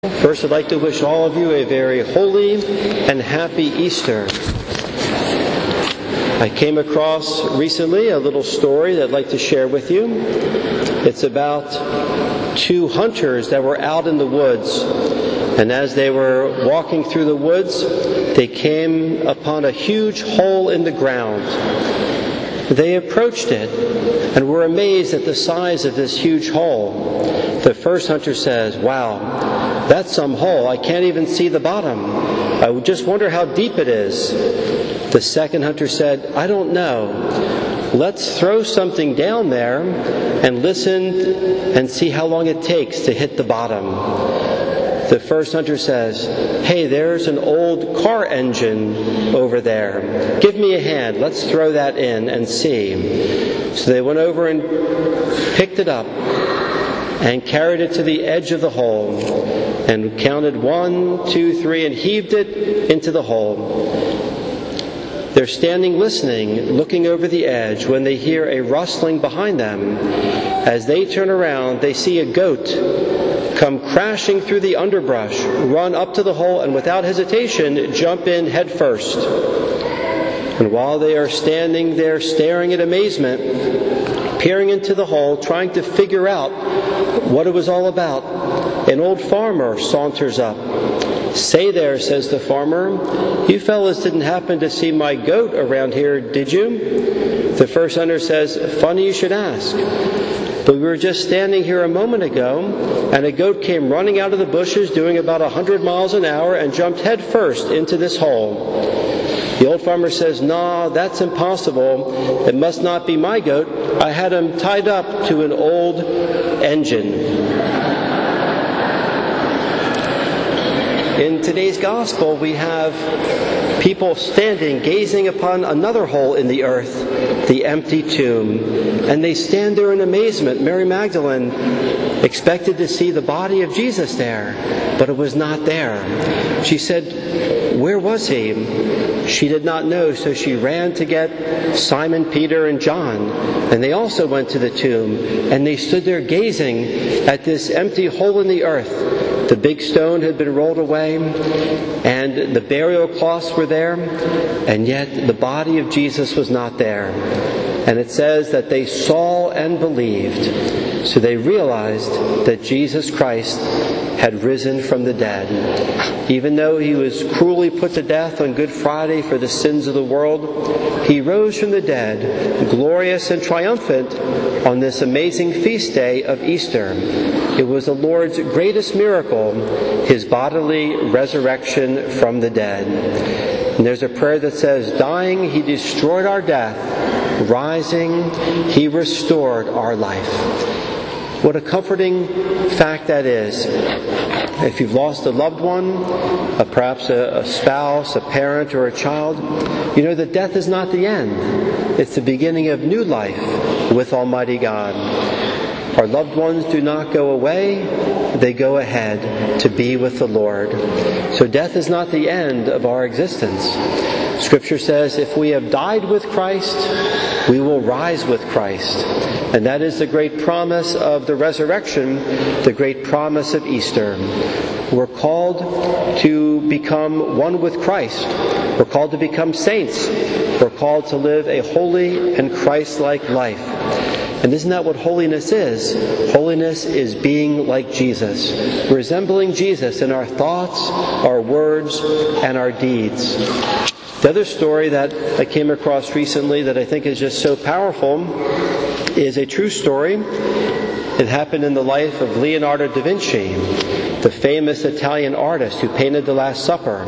First, I'd like to wish all of you a very holy and happy Easter. I came across recently a little story that I'd like to share with you. It's about two hunters that were out in the woods. And as they were walking through the woods, they came upon a huge hole in the ground. They approached it and were amazed at the size of this huge hole. The first hunter says, "Wow, that's some hole. I can't even see the bottom. I just wonder how deep it is." The second hunter said, "I don't know. Let's throw something down there and listen and see how long it takes to hit the bottom." The first hunter says, "Hey, there's an old car engine over there. Give me a hand. Let's throw that in and see." So they went over and picked it up and carried it to the edge of the hole and counted 1, 2, 3 and heaved it into the hole. They're standing listening, looking over the edge, when they hear a rustling behind them. As they turn around, they see a goat come crashing through the underbrush, run up to the hole, and without hesitation, jump in head first. And while they are standing there staring in amazement, peering into the hole, trying to figure out what it was all about, an old farmer saunters up. "Say there," says the farmer, "you fellas didn't happen to see my goat around here, did you?" The first hunter says, "Funny you should ask. But we were just standing here a moment ago, and a goat came running out of the bushes doing about 100 miles an hour and jumped head first into this hole." The old farmer says, "Nah, that's impossible. It must not be my goat. I had him tied up to an old engine." In today's gospel, we have people standing, gazing upon another hole in the earth, the empty tomb. And they stand there in amazement. Mary Magdalene expected to see the body of Jesus there, but it was not there. She said, "Where was he?" She did not know, so she ran to get Simon, Peter, and John. And they also went to the tomb, and they stood there gazing at this empty hole in the earth. The big stone had been rolled away, and the burial cloths were there, and yet the body of Jesus was not there. And it says that they saw and believed. So they realized that Jesus Christ had risen from the dead. Even though he was cruelly put to death on Good Friday for the sins of the world, he rose from the dead, glorious and triumphant, on this amazing feast day of Easter. It was the Lord's greatest miracle, his bodily resurrection from the dead. And there's a prayer that says, "Dying, he destroyed our death. Rising, he restored our life." What a comforting fact that is. If you've lost a loved one, perhaps a spouse, a parent, or a child, you know that death is not the end. It's the beginning of new life with Almighty God. Our loved ones do not go away, they go ahead to be with the Lord. So death is not the end of our existence. Scripture says if we have died with Christ, we will rise with Christ. And that is the great promise of the resurrection, the great promise of Easter. We're called to become one with Christ. We're called to become saints. We're called to live a holy and Christ-like life. And isn't that what holiness is? Holiness is being like Jesus, resembling Jesus in our thoughts, our words, and our deeds. The other story that I came across recently that I think is just so powerful is a true story. It happened in the life of Leonardo da Vinci, the famous Italian artist who painted the Last Supper.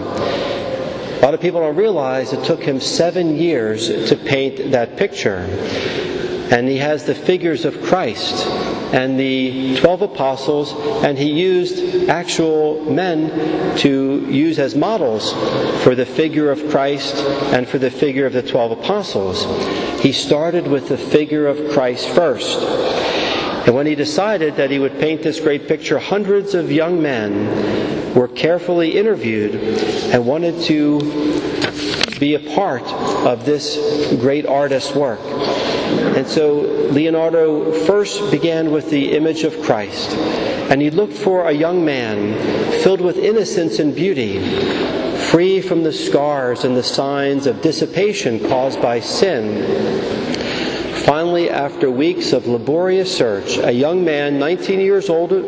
A lot of people don't realize it took him 7 years to paint that picture. And he has the figures of Christ and the 12 apostles, and he used actual men to use as models for the figure of Christ and for the figure of the 12 apostles. He started with the figure of Christ first. And when he decided that he would paint this great picture, hundreds of young men were carefully interviewed and wanted to be a part of this great artist's work. And so Leonardo first began with the image of Christ, and he looked for a young man filled with innocence and beauty, free from the scars and the signs of dissipation caused by sin. Finally, after weeks of laborious search, a young man, 19 years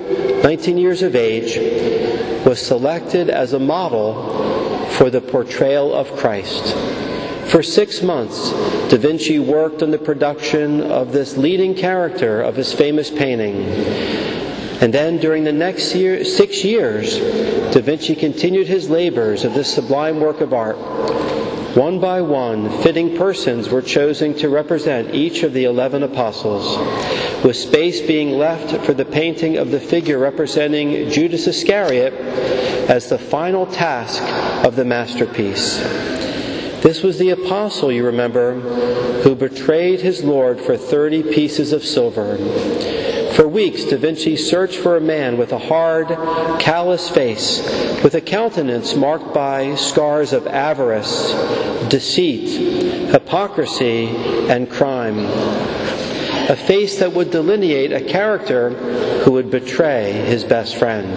of age, was selected as a model for the portrayal of Christ. For 6 months, Da Vinci worked on the production of this leading character of his famous painting. And then, during the next 6 years, Da Vinci continued his labors of this sublime work of art. One by one, fitting persons were chosen to represent each of the 11 apostles, with space being left for the painting of the figure representing Judas Iscariot as the final task of the masterpiece. This was the apostle, you remember, who betrayed his Lord for 30 pieces of silver. For weeks, Da Vinci searched for a man with a hard, callous face, with a countenance marked by scars of avarice, deceit, hypocrisy, and crime. A face that would delineate a character who would betray his best friend.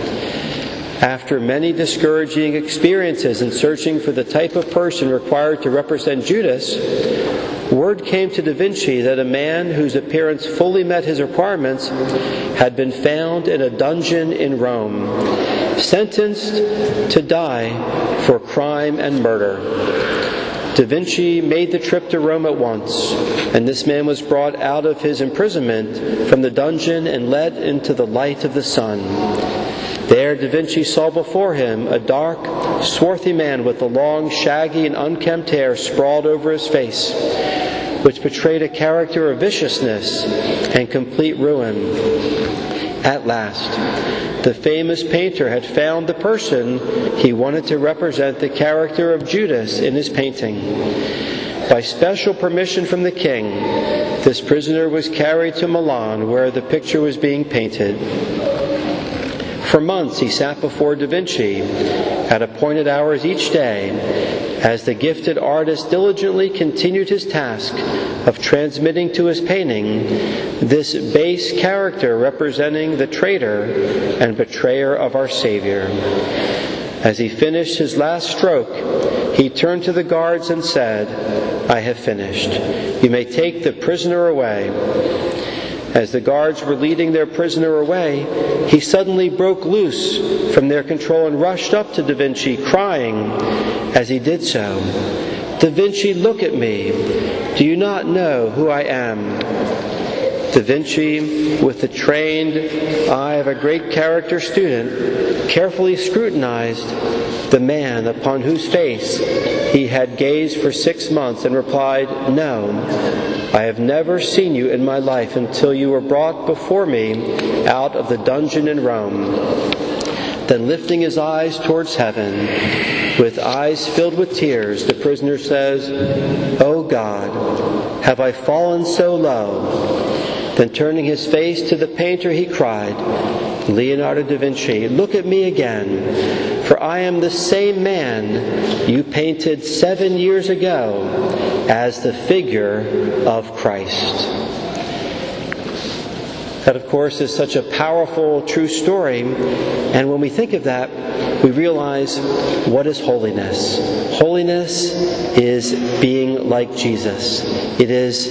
After many discouraging experiences in searching for the type of person required to represent Judas, word came to Da Vinci that a man whose appearance fully met his requirements had been found in a dungeon in Rome, sentenced to die for crime and murder. Da Vinci made the trip to Rome at once, and this man was brought out of his imprisonment from the dungeon and led into the light of the sun. There Da Vinci saw before him a dark, swarthy man with the long, shaggy, and unkempt hair sprawled over his face, which betrayed a character of viciousness and complete ruin. At last, the famous painter had found the person he wanted to represent the character of Judas in his painting. By special permission from the king, this prisoner was carried to Milan, where the picture was being painted. For months he sat before Da Vinci at appointed hours each day as the gifted artist diligently continued his task of transmitting to his painting this base character representing the traitor and betrayer of our Savior. As he finished his last stroke, he turned to the guards and said, "I have finished. You may take the prisoner away." As the guards were leading their prisoner away, he suddenly broke loose from their control and rushed up to Da Vinci, crying as he did so, "Da Vinci, look at me. Do you not know who I am?" Da Vinci, with the trained eye of a great character student, carefully scrutinized the man upon whose face he had gazed for 6 months and replied, "No, I have never seen you in my life until you were brought before me out of the dungeon in Rome." Then lifting his eyes towards heaven, with eyes filled with tears, the prisoner says, "O God, have I fallen so low?" Then turning his face to the painter, he cried, "Leonardo da Vinci, look at me again, for I am the same man you painted 7 years ago as the figure of Christ." That, of course, is such a powerful, true story. And when we think of that, we realize, what is holiness? Holiness is being like Jesus. It is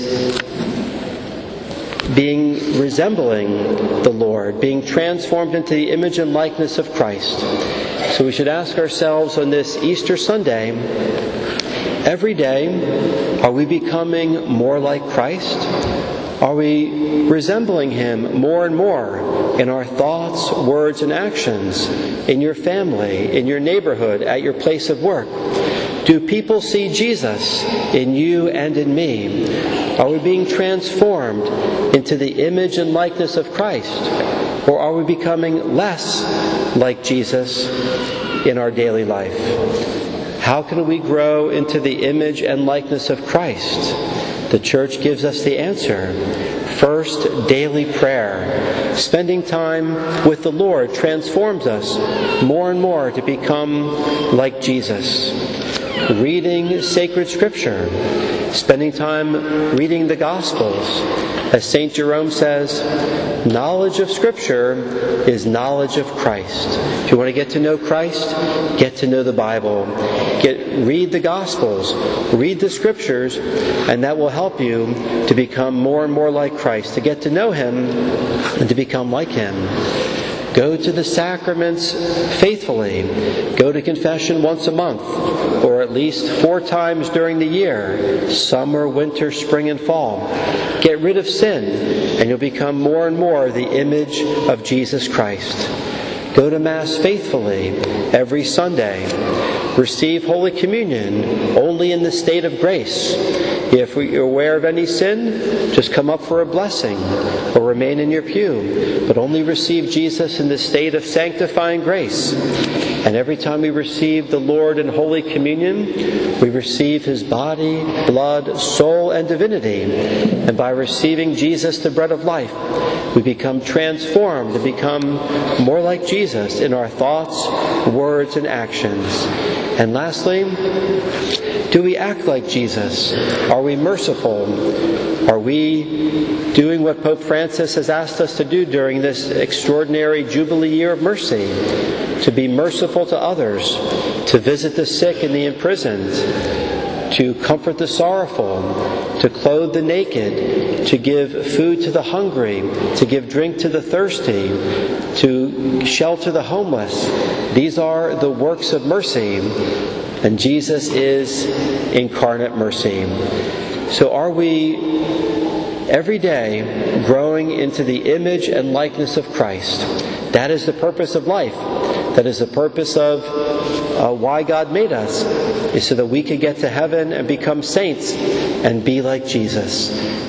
resembling the Lord, being transformed into the image and likeness of Christ. So we should ask ourselves on this Easter Sunday, every day, are we becoming more like Christ? Are we resembling Him more and more in our thoughts, words, and actions, in your family, in your neighborhood, at your place of work? Do people see Jesus in you and in me? Are we being transformed into the image and likeness of Christ? Or are we becoming less like Jesus in our daily life? How can we grow into the image and likeness of Christ? The Church gives us the answer. First, daily prayer. Spending time with the Lord transforms us more and more to become like Jesus. reading sacred scripture, spending time reading the Gospels. As St. Jerome says, knowledge of Scripture is knowledge of Christ. If you want to get to know Christ, get to know the Bible. Read the Gospels, read the Scriptures, and that will help you to become more and more like Christ, to get to know Him and to become like Him. Go to the sacraments faithfully. Go to confession once a month, or at least 4 times during the year, summer, winter, spring, and fall. Get rid of sin, and you'll become more and more the image of Jesus Christ. Go to Mass faithfully every Sunday. Receive Holy Communion only in the state of grace. If you're aware of any sin, just come up for a blessing or remain in your pew. But only receive Jesus in the state of sanctifying grace. And every time we receive the Lord in Holy Communion, we receive His body, blood, soul, and divinity. And by receiving Jesus, the bread of life, we become transformed to become more like Jesus in our thoughts, words, and actions. And lastly, do we act like Jesus? Are we merciful? Are we doing what Pope Francis has asked us to do during this extraordinary Jubilee year of mercy? To be merciful to others, to visit the sick and the imprisoned, to comfort the sorrowful, to clothe the naked, to give food to the hungry, to give drink to the thirsty, to shelter the homeless. These are the works of mercy, and Jesus is incarnate mercy. So are we every day growing into the image and likeness of Christ? That is the purpose of life. That is the purpose of why God made us, is so that we could get to heaven and become saints and be like Jesus.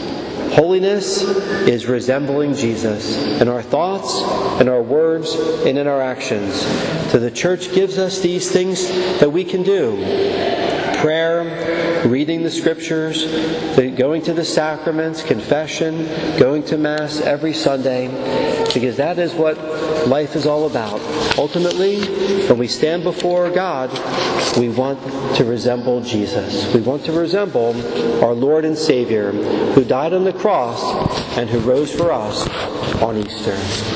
Holiness is resembling Jesus in our thoughts, in our words, and in our actions. So the Church gives us these things that we can do. Prayer, reading the Scriptures, going to the sacraments, confession, going to Mass every Sunday, because that is what life is all about. Ultimately, when we stand before God, we want to resemble Jesus. We want to resemble our Lord and Savior, who died on the cross and who rose for us on Easter.